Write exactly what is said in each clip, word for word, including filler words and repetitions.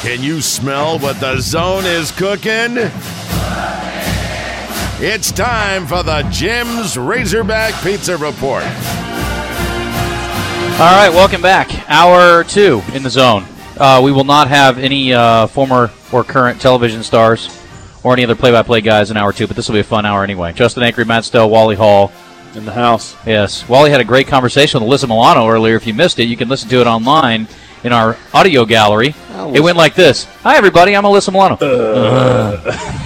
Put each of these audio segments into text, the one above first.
Can you smell what the Zone is cooking? It's time for the Jim's Razorback Pizza Report. All right, welcome back. Hour two in the Zone. Uh, we will not have any uh, former or current television stars or any other play-by-play guys in hour two, but this will be a fun hour anyway. Justin Ankery, Matt Stell, Wally Hall. In the house. Yes. Wally had a great conversation with Alyssa Milano earlier. If you missed it, you can listen to it online in our audio gallery. It went like this. Hi, everybody. I'm Alyssa Milano. Uh,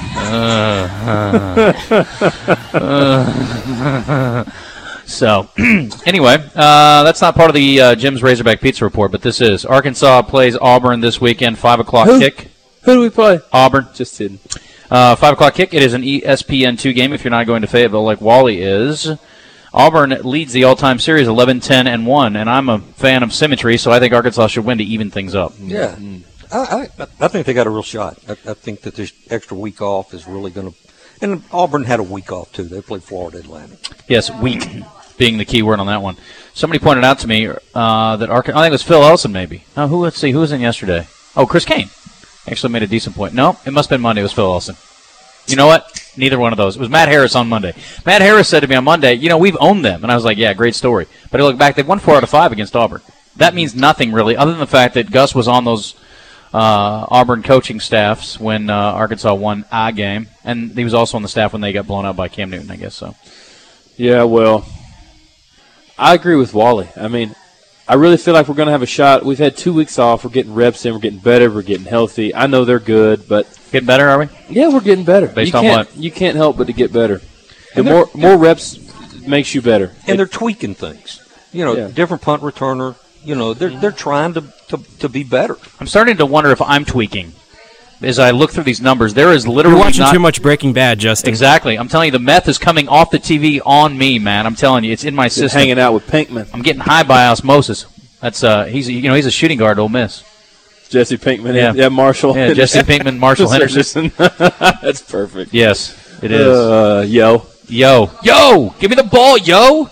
uh, uh, uh. So, anyway, uh, that's not part of the uh, Jim's Razorback Pizza Report, but this is. Arkansas plays Auburn this weekend, five o'clock Who? kick. Who do we play? Auburn. Just kidding. Uh, five o'clock kick. It is an E S P N two game if you're not going to Fayetteville like Wally is. Auburn leads the all-time series eleven ten and one, and I'm a fan of symmetry, so I think Arkansas should win to even things up. Yeah. Mm. I, I, I think they got a real shot. I, I think that this extra week off is really going to – and Auburn had a week off, too. They played Florida Atlantic. Yes, week being the key word on that one. Somebody pointed out to me uh, that Arkansas – I think it was Phil Elson maybe. Oh, who? Let's see. Who was in yesterday? Oh, Chris Kane. Actually made a decent point. No, it must have been Monday. It was Phil Elson. You know what? Neither one of those. It was Matt Harris on Monday. Matt Harris said to me on Monday, you know, we've owned them. And I was like, yeah, great story. But I look back, they've won four out of five against Auburn. That means nothing, really, other than the fact that Gus was on those uh, Auburn coaching staffs when uh, Arkansas won a game. And he was also on the staff when they got blown out by Cam Newton, I guess so. Yeah, well, I agree with Wally. I mean, I really feel like we're going to have a shot. We've had two weeks off. We're getting reps in. We're getting better. We're getting healthy. I know they're good, but getting better, are we? Yeah, we're getting better. Based you on can't, what? You can't help but to get better. The more more reps makes you better. And it, they're tweaking things. You know, yeah. different punt returner. You know, they're they're trying to, to to be better. I'm starting to wonder if I'm tweaking. As I look through these numbers, there is literally You're watching not, too much Breaking Bad, Justin. Exactly. I'm telling you, the meth is coming off the T V on me, man. I'm telling you, it's in my Just system. hanging out with Pinkman. I'm getting high by osmosis. That's uh, he's you know he's a shooting guard at Ole Miss. Jesse Pinkman, yeah, yeah, Marshall, yeah, Jesse Pinkman, Marshall Henderson. That's perfect. Yes, it is. Uh, yo, yo, yo, give me the ball, yo.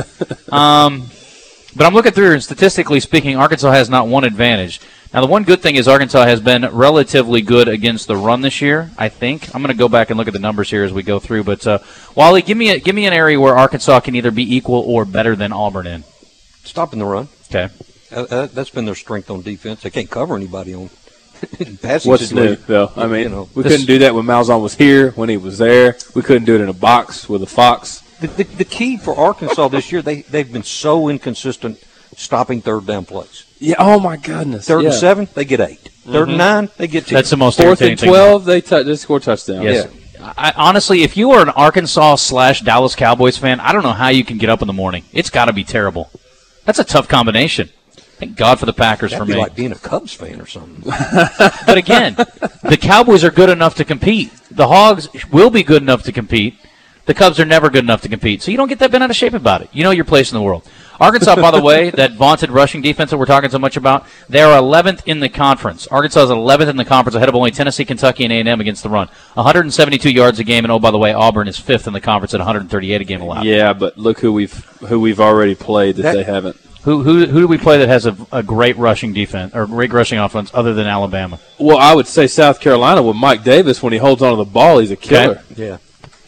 um, but I'm looking through, and statistically speaking, Arkansas has not one advantage. Now, the one good thing is Arkansas has been relatively good against the run this year, I think. I'm going to go back and look at the numbers here as we go through. But, uh, Wally, give me a, give me an area where Arkansas can either be equal or better than Auburn in. Stopping the run. Okay. Uh, uh, that's been their strength on defense. They can't cover anybody on passing. What's new, though? I mean, you know, we this, couldn't do that when Malzahn was here, when he was there. We couldn't do it in a box with a fox. The, the, the key for Arkansas this year, they, they've been so inconsistent stopping third down plays. Yeah, oh, my goodness. Third yeah. and seven, they get eight. Mm-hmm. Third and nine, they get two. That's the most Fourth irritating and thing. twelve, they, t- they score touchdowns. Yes. Yeah. I, honestly, if you are an Arkansas slash Dallas Cowboys fan, I don't know how you can get up in the morning. It's got to be terrible. That's a tough combination. Thank God for the Packers That'd for be me. like being a Cubs fan or something. But again, the Cowboys are good enough to compete. The Hogs will be good enough to compete. The Cubs are never good enough to compete. So you don't get that bent out of shape about it. You know your place in the world. Arkansas, by the way, that vaunted rushing defense that we're talking so much about, they're eleventh in the conference. Arkansas is eleventh in the conference, ahead of only Tennessee, Kentucky, and A and M against the run. one hundred seventy-two yards a game, and oh, by the way, Auburn is fifth in the conference at one hundred thirty-eight a game allowed. Yeah, but look who we've who we've already played that, That, they haven't. Who who who do we play that has a, a great rushing defense or great rushing offense other than Alabama? Well, I would say South Carolina with Mike Davis. When he holds on to the ball, he's a killer. Okay. Yeah.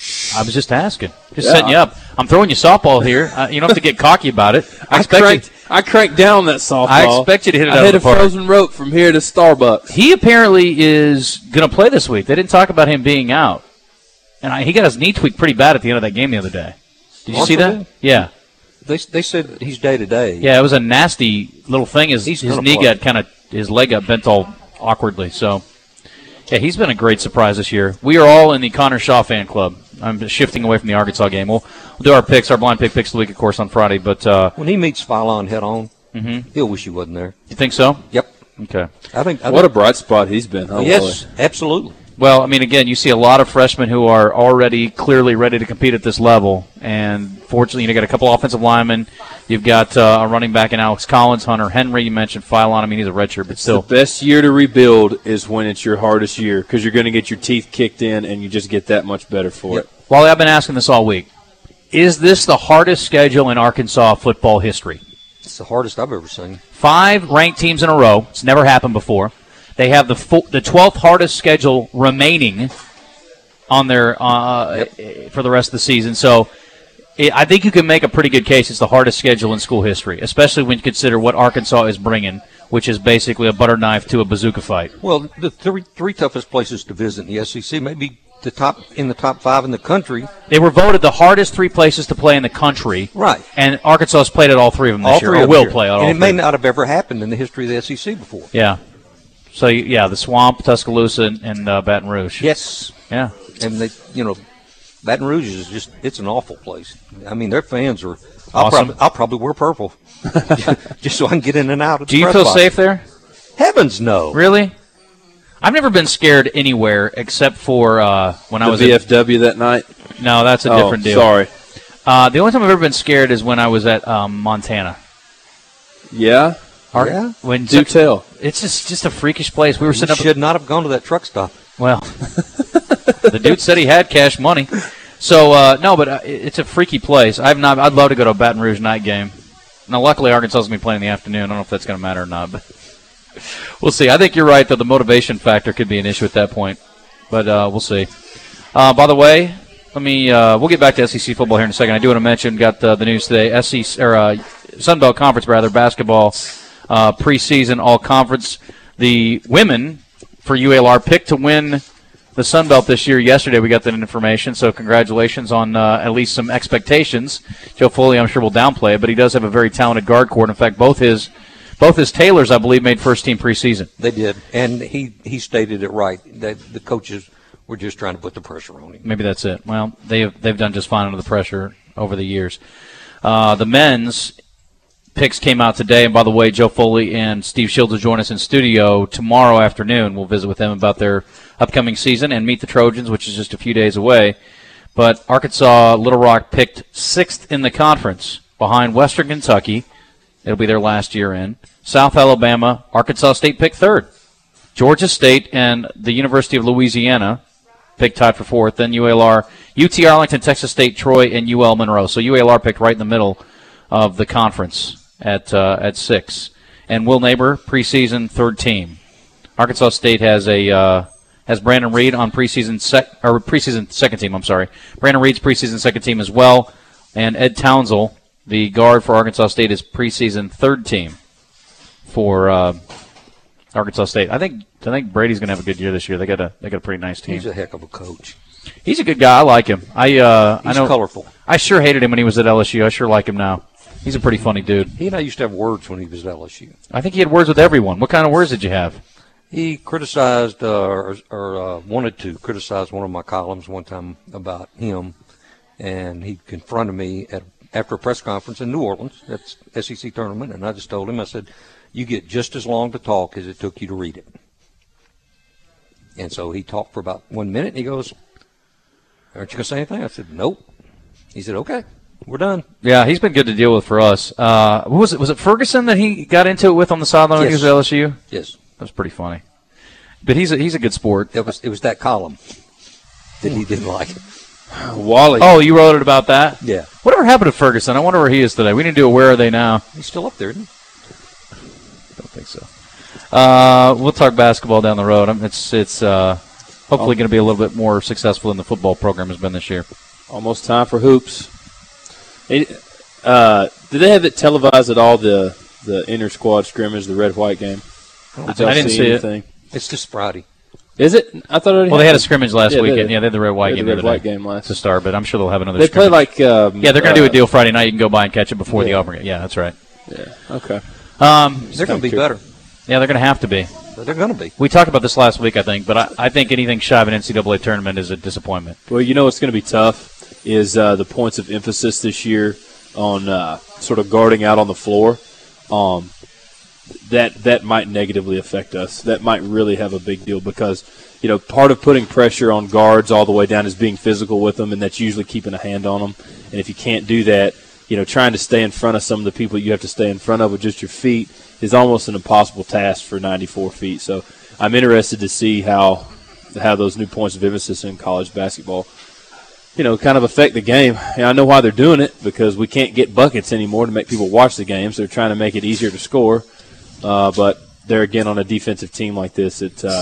I was just asking. Just Yeah. setting you up. I'm throwing you softball here. Uh, you don't have to get cocky about it. I, I expect cranked, you, I cranked down that softball. I expect you to hit it I out hit of a the park. frozen rope from here to Starbucks. He apparently is going to play this week. They didn't talk about him being out. And I, he got his knee tweaked pretty bad at the end of that game the other day. Did you see that? did? Yeah. They they said he's day to day. Yeah, it was a nasty little thing. His, He's his gonna knee play. got kind of, his leg got bent all awkwardly. So, yeah, he's been a great surprise this year. We are all in the Connor Shaw fan club. I'm shifting away from the Arkansas game. We'll, we'll do our picks, our blind pick picks of the week, of course, on Friday. But uh, When he meets Philon head on, mm-hmm. he'll wish he wasn't there. You think so? Yep. Okay. I think. I What a think, bright spot he's been. Huh, yes, absolutely. Well, I mean, again, you see a lot of freshmen who are already clearly ready to compete at this level. And fortunately, you got a couple offensive linemen. You've got uh, a running back in Alex Collins, Hunter Henry. You mentioned Philon. I mean, he's a redshirt, but still. The best year to rebuild is when it's your hardest year because you're going to get your teeth kicked in and you just get that much better for Yep. it. Wally, I've been asking this all week. Is this the hardest schedule in Arkansas football history? It's the hardest I've ever seen. Five ranked teams in a row. It's never happened before. They have the full, the twelfth hardest schedule remaining on their uh, yep. for the rest of the season. So it, I think you can make a pretty good case it's the hardest schedule in school history, especially when you consider what Arkansas is bringing, which is basically a butter knife to a bazooka fight. Well, the three, three toughest places to visit in the S E C, maybe the top in the top five in the country. They were voted the hardest three places to play in the country. Right. And Arkansas has played at all three of them this all year, three or of will them play at all And it three. may not have ever happened in the history of the S E C before. Yeah. So, yeah, the Swamp, Tuscaloosa, and, and uh, Baton Rouge. Yes. Yeah. And, they, you know, Baton Rouge is just, it's an awful place. I mean, their fans are, I'll, Awesome. probably, I'll probably wear purple just so I can get in and out of the Do you press feel box. safe there? Heavens no. Really? I've never been scared anywhere except for uh, when I The was V at, F W that night? No, that's a Oh, different deal. sorry. Uh, the only time I've ever been scared is when I was at um, Montana. Yeah? Ar- Yeah? When Do tell. It's just just a freakish place. We were You sitting up. should not have gone to that truck stop. Well, the dude said he had cash money. So uh, no, but uh, it- it's a freaky place. I've not. I'd love to go to a Baton Rouge night game. Now, luckily, Arkansas is going to be playing in the afternoon. I don't know if that's going to matter or not, but we'll see. I think you're right, though. The motivation factor could be an issue at that point, but uh, we'll see. Uh, by the way, let me. Uh, we'll get back to S E C football here in a second. I do want to mention. Got uh, the news today. S E C or uh, Sun Belt Conference rather basketball uh, preseason all conference. The women for U A L R picked to win the Sun Belt this year. Yesterday we got that information, so congratulations on uh, at least some expectations. Joe Foley, I'm sure, will downplay it, but he does have a very talented guard court. In fact, both his both his Taylors, I believe, made first team preseason. They did, and he, he stated it right. That the coaches were just trying to put the pressure on him. Maybe that's it. Well, they've they've done just fine under the pressure over the years. Uh, the men's picks came out today, and by the way, Joe Foley and Steve Shields will join us in studio tomorrow afternoon. We'll visit with them about their upcoming season and meet the Trojans, which is just a few days away. But Arkansas Little Rock picked sixth in the conference behind Western Kentucky. It'll be their last year in. South Alabama, Arkansas State picked third. Georgia State and the University of Louisiana picked tied for fourth. Then U A L R, U T Arlington, Texas State, Troy, and U L Monroe. So U A L R picked right in the middle of the conference at uh, at six. And Will Neighbor, preseason third team. Arkansas State has a uh, has Brandon Reed on preseason sec or preseason second team. I'm sorry, Brandon Reed's preseason second team as well, and Ed Townsell, the guard for Arkansas State, is preseason third team for uh, Arkansas State. I think I think Brady's going to have a good year this year. They got a they got a pretty nice team. He's a heck of a coach. He's a good guy. I like him. I uh, He's I know. colorful. I sure hated him when he was at L S U. I sure like him now. He's a pretty funny dude. He and I used to have words when he was at L S U. I think he had words with everyone. What kind of words did you have? He criticized uh, or, or uh, wanted to criticize one of my columns one time about him, and he confronted me at after a press conference in New Orleans. That's S E C tournament, and I just told him, I said, "You get just as long to talk as it took you to read it." And so he talked for about one minute, and he goes, "Aren't you going to say anything?" I said, "Nope." He said, "Okay, we're done." Yeah, he's been good to deal with for us. Uh, what was it? Was it Ferguson that he got into it with on the sideline when he Yes. was at L S U? Yes, That was pretty funny. But he's a, he's a good sport. it was it was that column that he didn't like. Wally. Oh, you wrote it about that? Yeah, Whatever happened to Ferguson? I wonder where he is today. We need to do a Where Are They Now? he's still up there, isn't he? Don't think so. Uh, we'll talk basketball down the road. Um, It's it's uh, hopefully going to be a little bit more successful than the football program has been this year. Almost time for hoops. It, uh, did they have it televised at all, the the inter-squad scrimmage, the red-white game? Did y'all I didn't see it. anything? It's this Friday. Is it? I thought it already Well, they had a happened. scrimmage last Yeah, they weekend. did. Yeah, they had the red white They had game the the red-white other day game last. to start, but I'm sure they'll have another. They play scrimmage. like um, Yeah, they're going to do a uh, deal Friday night. You can go by and catch it before the Yeah. Auburn game. Yeah, that's right. Yeah. Okay. Um, They're going to be kinda better. yeah, they're going to have to be. They're going to be. We talked about this last week, I think, but I, I think anything shy of an N C double A tournament is a disappointment. Well, you know what's going to be tough is uh, the points of emphasis this year on uh, sort of guarding out on the floor. Um, that that might negatively affect us. That might really have a big deal because, you know, part of putting pressure on guards all the way down is being physical with them, and that's usually keeping a hand on them. And if you can't do that, you know, trying to stay in front of some of the people you have to stay in front of with just your feet is almost an impossible task for ninety-four feet. So I'm interested to see how how those new points of emphasis in college basketball, you know, kind of affect the game. And I know why they're doing it, because we can't get buckets anymore to make people watch the games. They're trying to make it easier to score. Uh, but there again on a defensive team like this, it uh,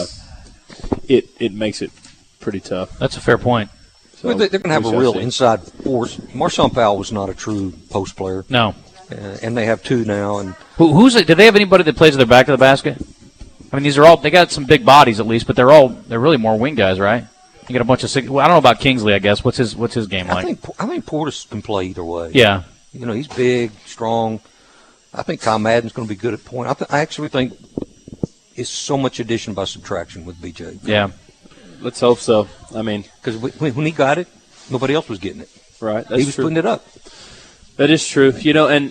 it it makes it pretty tough. That's a fair point. So, well, they're going to have we a shall real see. inside force. Marshawn Powell was not a true post player, No. uh, and they have two now. And Who, who's it? Do they have anybody that plays with their back to the basket? I mean, these are all, they got some big bodies at least, but they're all, they're really more wing guys, right? You got a bunch of six, well, I don't know about Kingsley, I guess. What's his, what's his game I like? think I think Portis can play either way. Yeah. You know, he's big, strong. I think Kyle Madden's going to be good at point. I, th- I actually think it's so much addition by subtraction with B J. Yeah. Let's hope so. I mean, Because when, when he got it, nobody else was getting it. right? That's he was true. putting it up. That is true. You know, and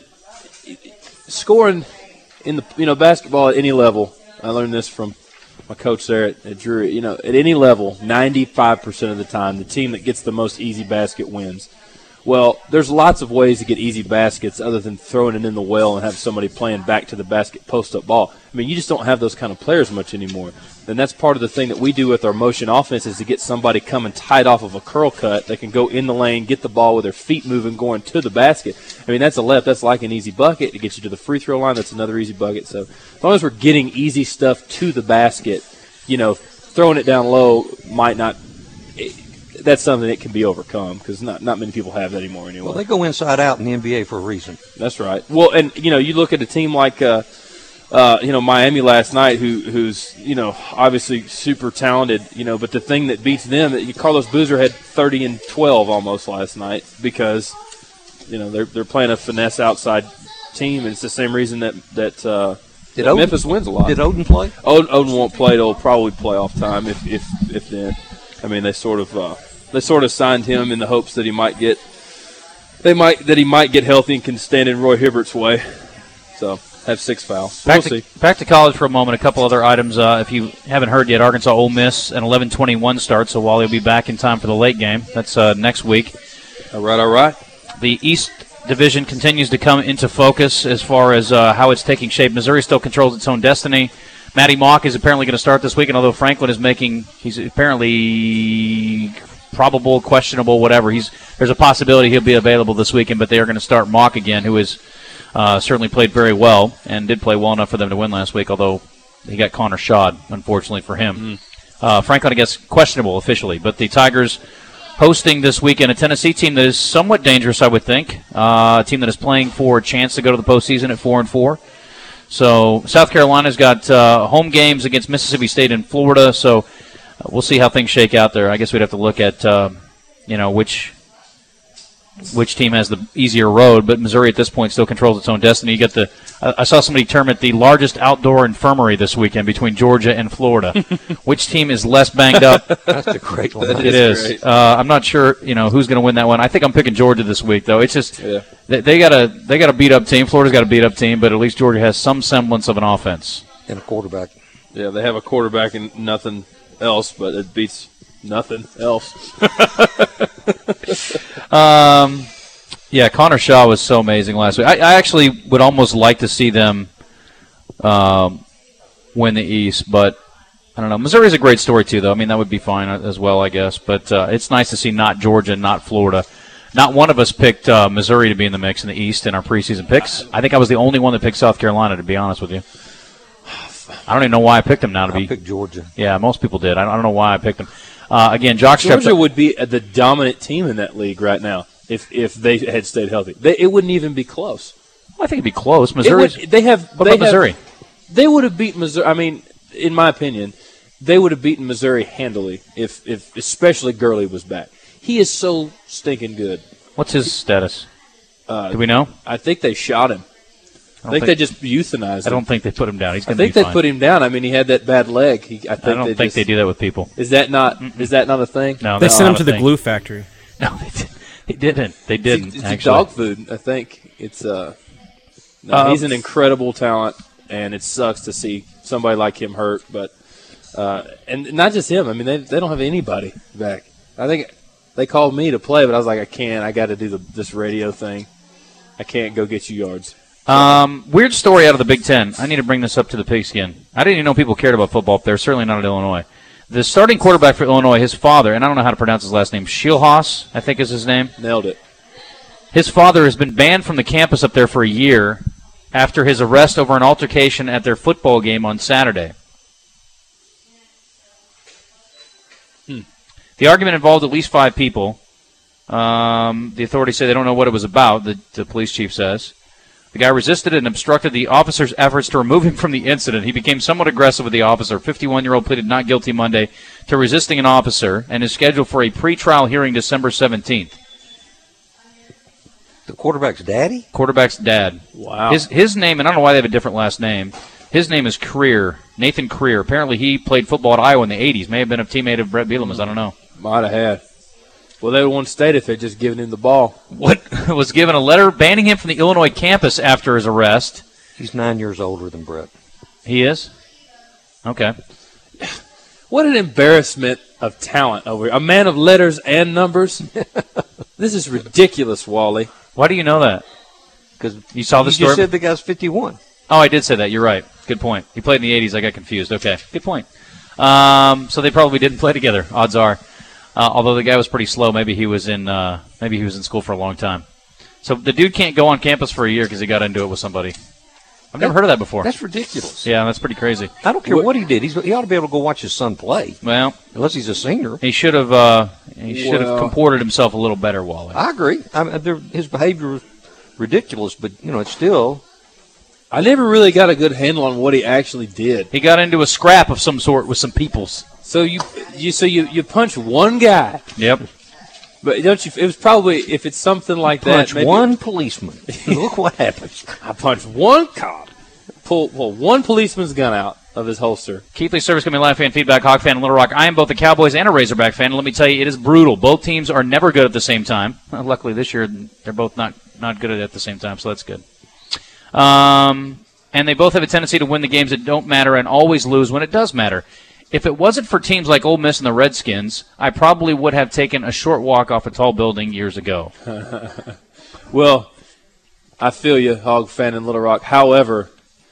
scoring in the you know basketball at any level. I learned this from my coach there at, at Drury. You know, at any level, ninety-five percent of the time, the team that gets the most easy basket wins. Well, there's lots of ways to get easy baskets other than throwing it in the well and have somebody playing back to the basket post-up ball. I mean, you just don't have those kind of players much anymore. And that's part of the thing that we do with our motion offense is to get somebody coming tight off of a curl cut. They can go in the lane, get the ball with their feet moving, going to the basket. I mean, that's a left. That's like an easy bucket. It gets you to the free throw line. That's another easy bucket. So as long as we're getting easy stuff to the basket, you know, throwing it down low might not – that's something that can be overcome because not, not many people have that anymore anyway. Well, they go inside out in the N B A for a reason. That's right. Well, and, you know, you look at a team like uh, – Uh, you know, Miami last night, who who's, you know, obviously super talented, you know, but the thing that beats them, Carlos Boozer had thirty and twelve almost last night because, you know, they're they're playing a finesse outside team, and it's the same reason that, that, uh, Did that Odin, Memphis wins a lot. Did Odin play? Odin, Odin won't play. It'll probably playoff time if, if, if then. I mean, they sort of uh, they sort of signed him in the hopes that he might get they might that he might get healthy and can stand in Roy Hibbert's way. So. Have six fouls. Back, We'll to, see. back to college for a moment. A couple other items. Uh, if you haven't heard yet, Arkansas Ole Miss an eleven twenty-one start, so Wally will be back in time for the late game. That's uh, next week. All right, all right. The East Division continues to come into focus as far as uh, how it's taking shape. Missouri still controls its own destiny. Matty Mock is apparently going to start this week, and although Franklin is making, he's apparently probable, questionable, whatever. He's there's a possibility he'll be available this weekend, but they are going to start Mock again, who is uh, certainly played very well and did play well enough for them to win last week, although he got Connor shod, unfortunately for him. Mm. Uh, Franklin, I guess, questionable officially, but the Tigers hosting this weekend a Tennessee team that is somewhat dangerous, I would think, uh, a team that is playing for a chance to go to the postseason at four and four. So South Carolina's got uh, home games against Mississippi State and Florida, so uh, we'll see how things shake out there. I guess we'd have to look at, uh, you know, which which team has the easier road, but Missouri at this point still controls its own destiny. You got the I, I saw somebody term it the largest outdoor infirmary this weekend between Georgia and Florida. Which team is less banged up? That's a great one. That It is is. great. Uh, I'm not sure, you know, who's going to win that one. I think I'm picking Georgia this week, though. It's just Yeah. they, they got a they got a beat up team. Florida's got a beat up team, but at least Georgia has some semblance of an offense. And a quarterback. Yeah, they have a quarterback and nothing else, but it beats nothing else. Um, yeah, Connor Shaw was so amazing last week. I, I actually would almost like to see them um, win the East, but I don't know. Missouri's a great story too, though. I mean, that would be fine as well, I guess. But uh, it's nice to see not Georgia, not Florida. Not one of us picked uh, Missouri to be in the mix in the East in our preseason picks. I think I was the only one that picked South Carolina, to be honest with you. I don't even know why I picked them now to I be. picked Georgia. Yeah, most people did. I don't, I don't know why I picked them. Uh, again, jockstrap. Georgia would be the dominant team in that league right now if if they had stayed healthy. They, it wouldn't even be close. Well, I think it'd be close. It Missouri. would, they have. What they about have- Missouri? They would have beaten Missouri. I mean, in my opinion, they would have beaten Missouri handily if, if especially Gurley was back. He is so stinking good. What's his status? Uh, Do we know? I think they shot him. I don't think, they just euthanized I him. don't think they put him down. He's I going to be think they fine. put him down. I mean, he had that bad leg. He, I, think I don't they think just, they do that with people. Is that not? Is that not a thing? No, They that's sent him not to a the thing. glue factory. No, they, did, they didn't. They didn't. It's, it's actually. dog food. I think it's. Uh, no, Uh, he's an incredible talent, and it sucks to see somebody like him hurt. But uh, and not just him. I mean, they they don't have anybody back. I think they called me to play, but I was like, I can't. I got to do the, this radio thing. I can't go get you yards. Um, weird story out of the Big Ten. I need to bring this up to the pigskin. I didn't even know people cared about football up there. Certainly not at Illinois. The starting quarterback for Illinois, his father, and I don't know how to pronounce his last name, Schilhaus, I think is his name. Nailed it. His father has been banned from the campus up there for a year after his arrest over an altercation at their football game on Saturday. Hmm. The argument involved at least five people. Um, the authorities say they don't know what it was about, the, the police chief says. The guy resisted and obstructed the officer's efforts to remove him from the incident. He became somewhat aggressive with the officer. fifty-one-year-old pleaded not guilty Monday to resisting an officer and is scheduled for a pretrial hearing December seventeenth. The quarterback's daddy? Quarterback's dad. Wow. His his name, and I don't know why they have a different last name. His name is Creer, Nathan Creer. Apparently he played football at Iowa in the eighties. May have been a teammate of Brett Bielema's. I don't know. Might have had. Well, they would want to state if they'd just given him the ball. What was given a letter banning him from the Illinois campus after his arrest. He's nine years older than Brett. He is? Okay. What an embarrassment of talent over here. A man of letters and numbers. This is ridiculous, Wally. Why do you know that? Because you saw the you story. just said the guy's fifty-one. Oh, I did say that. You're right. Good point. He played in the eighties. I got confused. Okay. Good point. Um, so they probably didn't play together. Odds are. Uh, although the guy was pretty slow, maybe he was in uh, maybe he was in school for a long time. So the dude can't go on campus for a year because he got into it with somebody. I've never That- heard of that before. That's ridiculous. Yeah, that's pretty crazy. I don't care what he did. He's, he ought to be able to go watch his son play, Well, unless he's a senior. he should have uh, he should have Well- comported himself a little better, Wally. I agree. I mean, there- his behavior was ridiculous, but, you know, it's still – I never really got a good handle on what he actually did. He got into a scrap of some sort with some peoples. So you, you, so you, you punch one guy, Yep. but don't you? It was probably if it's something like punch that. maybe- one policeman. Look what happens. I punched one cop. Pull, pull one policeman's gun out of his holster. Keithley Service Company Live fan, feedback, Hawk fan, and Little Rock. I am both a Cowboys and a Razorback fan. Let me tell you, it is brutal. Both teams are never good at the same time. Uh, luckily, this year they're both not, not good at it at the same time, so that's good. Um, and they both have a tendency to win the games that don't matter and always lose when it does matter. If it wasn't for teams like Ole Miss and the Redskins, I probably would have taken a short walk off a tall building years ago. Well, I feel you, Hog fan in Little Rock. However,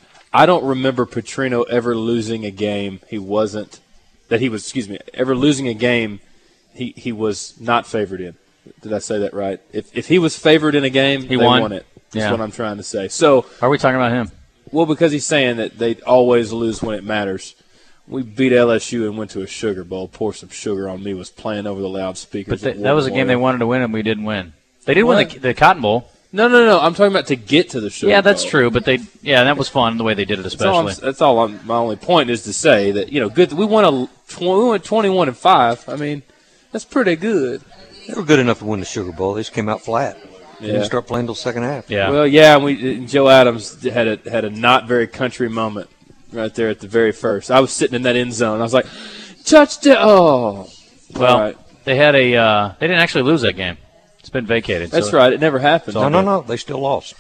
I don't remember Petrino ever losing a game he wasn't that he was. Excuse me, ever losing a game he he was not favored in. Did I say that right? If if he was favored in a game, He they won. won it. That's Yeah. what I'm trying to say. So, Why are we talking about him? well, because he's saying that they always lose when it matters. We beat L S U and went to a Sugar Bowl. Pour Some Sugar on Me was playing over the loudspeakers. But they, at that was a War game they Memorial. wanted to win, and we didn't win. They did win What? the, the Cotton Bowl. No, no, no. I'm talking about to get to the Sugar Yeah, that's Bowl. true. But they, yeah, that was fun the way they did it, That's all. I'm, especially. that's all I'm, my only point is to say that you know, good. We won a tw- we went twenty-one and five. I mean, that's pretty good. They were good enough to win the Sugar Bowl. They just came out flat. They Yeah. didn't start playing till second half. Yeah. Well, yeah. And we and Joe Adams had a had a not very country moment right there at the very first. I was sitting in that end zone. I was like, touchdown! Oh, well, all right. they had a. Uh, they didn't actually lose that game. It's been vacated. That's so- right. It never happened. No, no, no. They still lost.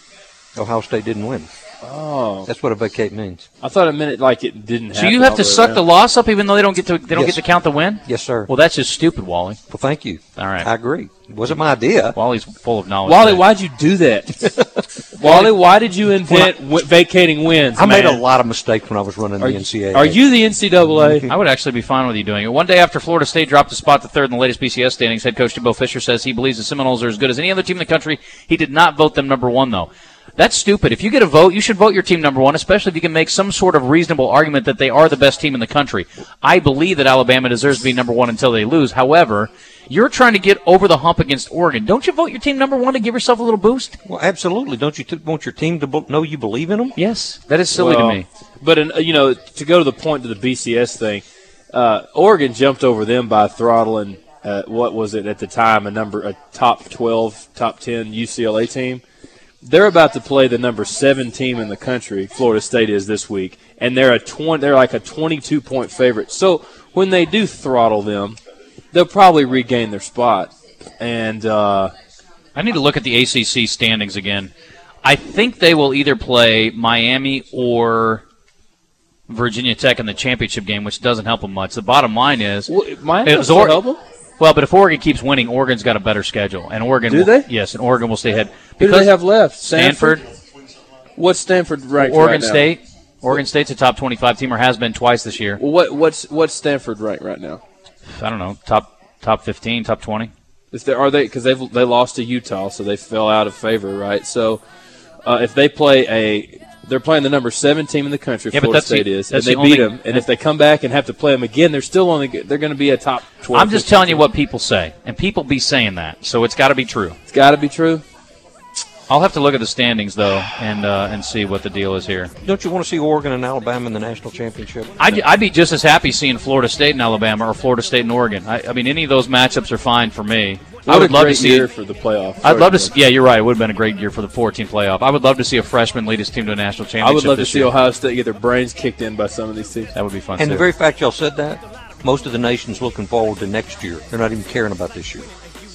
Ohio State didn't win. Oh, That's what a vacate means. I thought it meant it like it didn't. So happen you have all to way suck the around. loss up, even though they don't get to. They don't Yes. get to count the win. Yes, sir. Well, that's just stupid, Wally. Well, thank you. All right. I agree. It wasn't my idea. Wally's full of knowledge. Wally, today. why'd you do that? Wally, why did you invent w- vacating wins? I made a man? lot of mistakes when I was running Are the you, N C A A. are you the N C double A? I would actually be fine with you doing it. One day after Florida State dropped a spot to third in the latest B C S standings, head coach Jimbo Fisher says he believes the Seminoles are as good as any other team in the country. He did not vote them number one, though. That's stupid. If you get a vote, you should vote your team number one, especially if you can make some sort of reasonable argument that they are the best team in the country. I believe that Alabama deserves to be number one until they lose. However, you're trying to get over the hump against Oregon. Don't you vote your team number one to give yourself a little boost? Well, absolutely. Don't you t- want your team to be- know you believe in them? Yes. That is silly Well, to me. But, in, you know, to go to the point to the B C S thing, uh, Oregon jumped over them by throttling, uh, what was it at the time, a number, a top twelve, top ten U C L A team. They're about to play the number seven team in the country, Florida State is this week, and they're a twenty. They're like a twenty-two point favorite. So when they do throttle them, they'll probably regain their spot. And uh, I need to look at the A C C standings again. I think they will either play Miami or Virginia Tech in the championship game, which doesn't help them much. The bottom line is, well, Miami It will was still Or- help them. well, but if Oregon keeps winning, Oregon's got a better schedule, and Oregon Do will, they? Yes, and Oregon will stay ahead. Who do they have left? Stanford, What's Stanford ranked Oregon right now? State. Oregon State's a top twenty-five team, or has been twice this year. Well, what what's what's Stanford ranked right now? I don't know, top top fifteen, top twenty. Is there are they because they've they lost to Utah, so they fell out of favor, right? So, uh, if they play a they're playing the number seven team in the country, Yeah, but Florida that's the- State is, and that's they the beat only- them. And if they come back and have to play them again, they're still only they're going to be a top twelve. I'm just telling you what people say, and people be saying that, so it's got to be true. It's got to be true. I'll have to look at the standings though, and uh, and see what the deal is here. Don't you want to see Oregon and Alabama in the national championship? I'd, I'd be just as happy seeing Florida State and Alabama or Florida State and Oregon. I, I mean, any of those matchups are fine for me. I What would a love great to see. year for the playoff. I'd love to. See, yeah, you're right. It would have been a great year for the four-team playoff. I would love to see a freshman lead his team to a national championship. I would love to this see year. Ohio State get their brains kicked in by some of these teams. That would be fun. And too. the very fact y'all said that, most of the nation's looking forward to next year. They're not even caring about this year.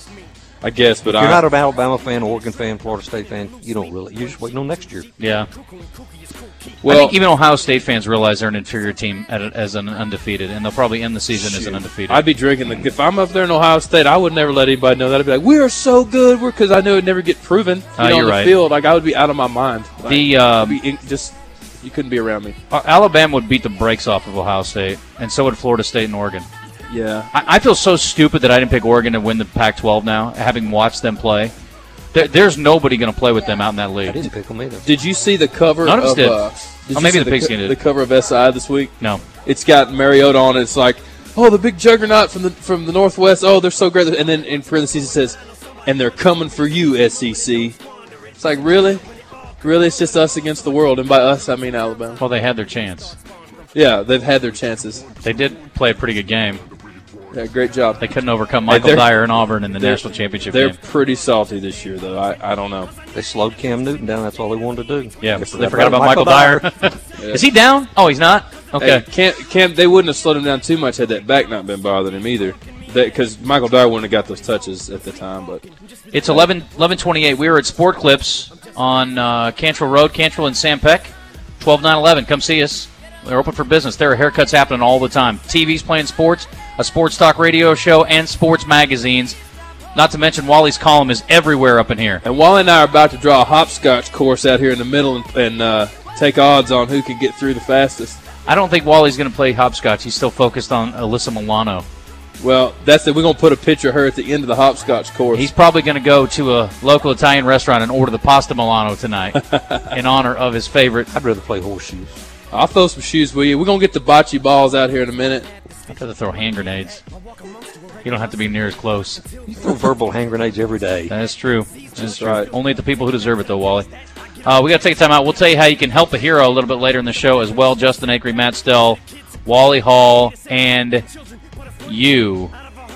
I guess, but If you're I, not an Alabama fan, Oregon fan, Florida State fan, you don't really. You're just waiting on next year. yeah. well, I think even Ohio State fans realize they're an inferior team at a, as an undefeated, and they'll probably end the season as an undefeated. I'd be drinking. The, if I'm up there in Ohio State, I would never let anybody know that. I'd be like, "We are so good," we're because I know it'd never get proven. You Oh, know, you're on the right. field, like I would be out of my mind. Like, The, I'd um, be in, just you couldn't be around me. Uh, Alabama would beat the brakes off of Ohio State, and so would Florida State and Oregon. Yeah, I, I feel so stupid that I didn't pick Oregon to win the Pac twelve now, having watched them play. There, there's nobody going to play with them out in that I league. didn't pick them either. Did you see the cover? None of us did. Uh, did Oh, you maybe see the the, Pigskin co- did. the cover of S I this week. No. It's got Mariota on it. It's like, oh, the big juggernaut from the from the Northwest. Oh, they're so great. And then in parentheses it says, and they're coming for you, S E C. It's like, really? Really? It's just us against the world. And by us, I mean Alabama. Well, they had their chance. Yeah, they've had their chances. They did play a pretty good game. Yeah, great job. They couldn't overcome Hey, Michael they're- Dyer and Auburn in the they're- national championship They're game. pretty salty this year, though. I, I don't know. They slowed Cam Newton down. That's all they wanted to do. Yeah, They they forgot about Michael, Dyer. Is he down? Oh, he's not? Okay. Hey, Cam, Cam, they wouldn't have slowed him down too much had that back not been bothering him either. Because Michael Dyer wouldn't have got those touches at the time. But It's eleven twenty-eight. We were at Sport Clips on uh, Cantrell Road, Cantrell and Sam Peck, twelve nine eleven. Come see us. They're open for business. There are haircuts happening all the time. T V's playing sports, a sports talk radio show, and sports magazines. Not to mention Wally's column is everywhere up in here. And Wally and I are about to draw a hopscotch course out here in the middle and, and uh, take odds on who can get through the fastest. I don't think Wally's going to play hopscotch. He's still focused on Alyssa Milano. Well, that's it. We're going to put a picture of her at the end of the hopscotch course. He's probably going to go to a local Italian restaurant and order the pasta Milano tonight in honor of his favorite. I'd rather play horseshoes. I'll throw some shoes with you. We're going to get the bocce balls out here in a minute. I'd rather throw hand grenades. You don't have to be near as close. You throw verbal hand grenades every day. That's true. That's true. right. Only at the people who deserve it, though, Wally. Uh, we got to take a time out. We'll tell you how you can help a hero a little bit later in the show as well. Justin Acree, Matt Stell, Wally Hall, and you.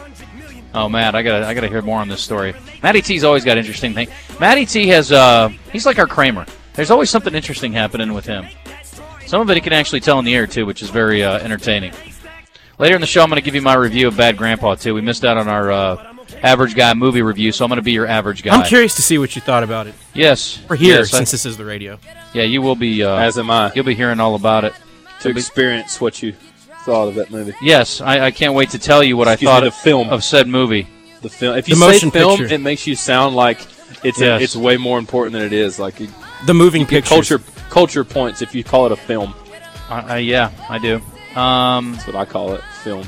Oh, Matt, I gotta, I gotta hear more on this story. Matty T's always got interesting things. Matty T has, uh, he's like our Kramer. There's always something interesting happening with him. Some of it he can actually tell in the air, too, which is very uh, entertaining. Later in the show, I'm going to give you my review of Bad Grandpa, too. We missed out on our uh, Average Guy movie review, so I'm going to be your average guy. I'm curious to see what you thought about it. Yes. We're here yes, I- since this is the radio. yeah, you will be. Uh, As am I. You'll be hearing all about it. To It'll be- experience what you thought of that movie. yes, I, I can't wait to tell you what Excuse I thought me, the film. of said movie. The film. If you The say motion film, picture. it makes you sound like it's a, Yes. it's way more important than it is. Like you, The moving you get pictures. culture culture points if you call it a film. Uh, uh, yeah, I do. Um, That's what I call it. Films.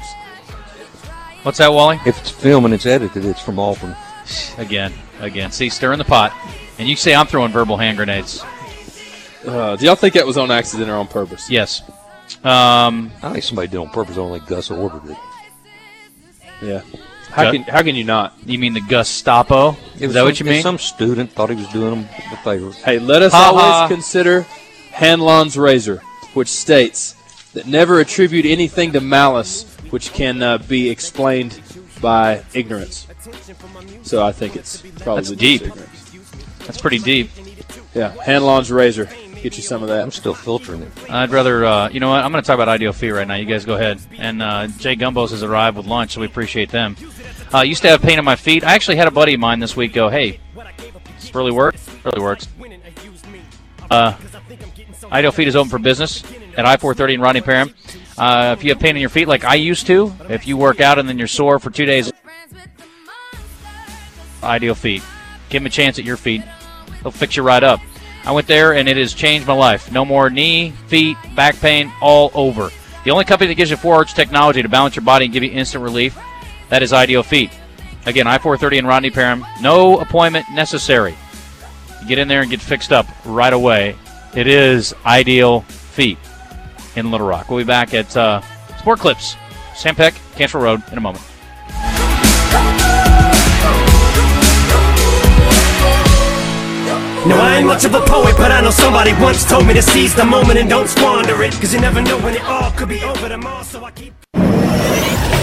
what's that, Wally? If it's film and it's edited, it's from Auburn. Again, again. See, stirring the pot. And you say I'm throwing verbal hand grenades. Uh, do y'all think that was on accident or on purpose? Yes. Um, I think somebody did it on purpose. Only Gus ordered it. Yeah. How Gut- can how can you not? you mean the Gestapo? It Is was that some, what you mean? Some student thought he was doing them a favor. Hey, let us Ha always ha. consider Hanlon's razor, which states that never attribute anything to malice which can uh, be explained by ignorance. So I think it's probably That's just deep. ignorance. That's pretty deep. Yeah, Hanlon's razor. Get you some of I'm that. still filtering it. I'd rather, uh, you know what, I'm going to talk about Ideal Fee right now. You guys go ahead. And uh, Jay Gumbos has arrived with lunch, so we appreciate them. I uh, used to have pain in my feet. I actually had a buddy of mine this week go, hey, this really works? Really works. Uh, Ideal Feet is open for business at I four thirty in Rodney Parham. Uh, if you have pain in your feet like I used to, if you work out and then you're sore for two days, Ideal Feet. Give them a chance at your feet. They'll fix you right up. I went there, and it has changed my life. No more knee, feet, back pain, all over. The only company that gives you four-arch technology to balance your body and give you instant relief, that is Ideal Feet. Again, I four thirty in Rodney Parham. No appointment necessary. get in there and get fixed up right away. It is Ideal Feet in Little Rock. We'll be back at uh, Sport Clips, Sam Peck, Cantrell Road, in a moment. No, I ain't much of a poet, but I know somebody once told me to seize the moment and don't squander it. Cause you never know when it all could be over tomorrow, so I keep...